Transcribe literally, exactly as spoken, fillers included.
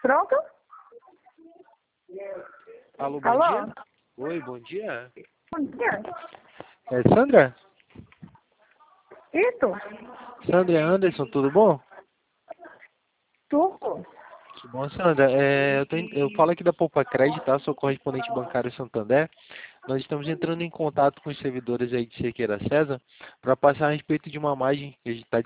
Pronto? Alô, bom Alô? dia. Oi, bom dia. Bom dia. É Sandra? Isso? Sandra, é Anderson, tudo bom? Tudo? Tudo bom, Sandra. É, eu, tô, em- eu falo aqui da Poupa Crédito, tá? Sou correspondente bancário Santander. Nós estamos entrando em contato com os servidores aí de Cerqueira César para passar a respeito de uma margem que a gente está